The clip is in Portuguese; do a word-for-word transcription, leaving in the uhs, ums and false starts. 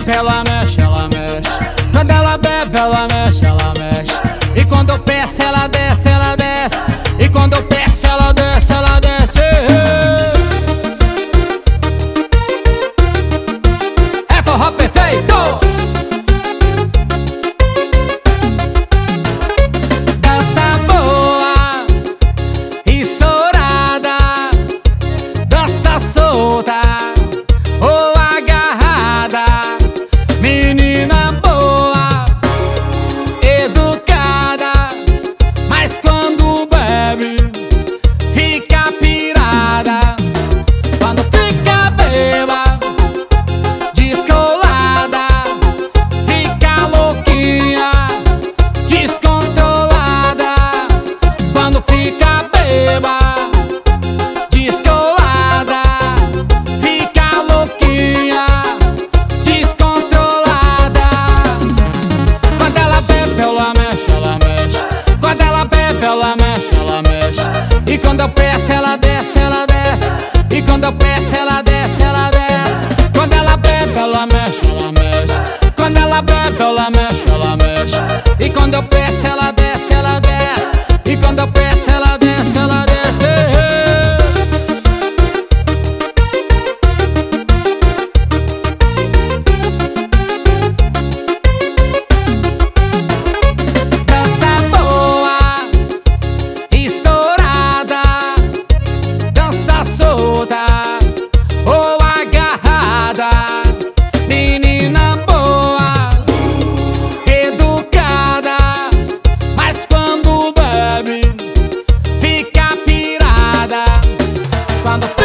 bebe, ela mexe, ela mexe. Quando ela bebe, ela mexe, ela mexe. E quando eu peço, ela desce, ela desce. E quando eu peço, ela desce, ela desce. É forró perfeito. Dança boa e sorada, dança solta ou agarrada. Menina boa, educada, mas quando bebe fica pirada. Quando fica beba, descolada, fica louquinha, descontrolada. Quando fica beba, descolada, fica louquinha, descontrolada. Quando ela bebe, ela mexe, ela mexe. Quando ela bebe, ela mexe, ela mexe. E quando eu peço, ela desce, ela desce. E quando eu peço, ela desce, ela desce. Quando ela bebe, ela mexe, ela mexe. Quando ela bebe, ela mexe, ela mexe. E quando eu peço, ela desce, ela desce. E quando eu peço, ela desce, ela desce. Dança boa, estourada, dança solta ou agarrada. Menina boa, educada, mas quando bebe fica pirada. Quando